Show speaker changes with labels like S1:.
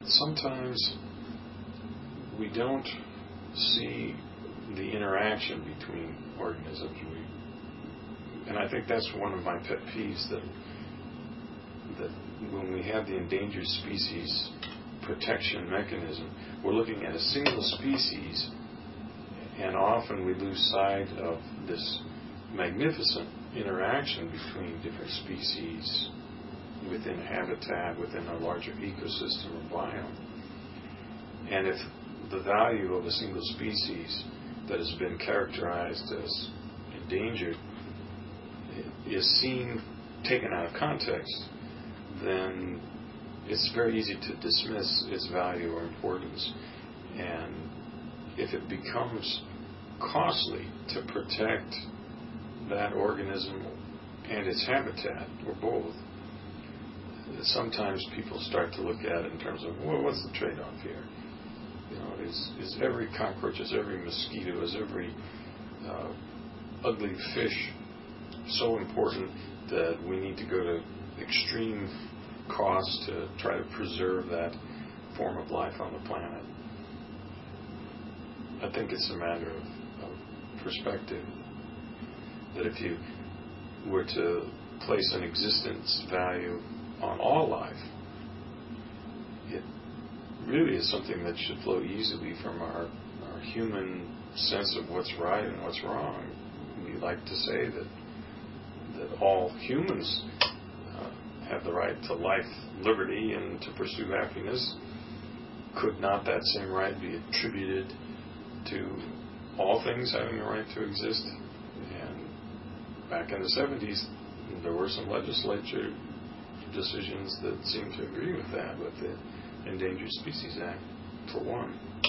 S1: sometimes we don't see the interaction between organisms. And I think that's one of my pet peeves, that when we have the endangered species protection mechanism, we're looking at a single species, and often we lose sight of this magnificent interaction between different species within habitat, within a larger ecosystem or biome. And if the value of a single species that has been characterized as endangered is seen, taken out of context, then it's very easy to dismiss its value or importance. And if it becomes costly to protect that organism and its habitat, or both, sometimes people start to look at it in terms of, well, what's the trade-off here? You know, is every cockroach, is every mosquito, is every ugly fish so important that we need to go to extreme costs to try to preserve that form of life on the planet? I think it's a matter of perspective, that if you were to place an existence value on all life, it really is something that should flow easily from our human sense of what's right and what's wrong. We like to say that all humans have the right to life, liberty, and to pursue happiness. Could not that same right be attributed to all things having a right to exist? And back in the 70s, there were some legislature decisions that seemed to agree with that, with the Endangered Species Act, for one.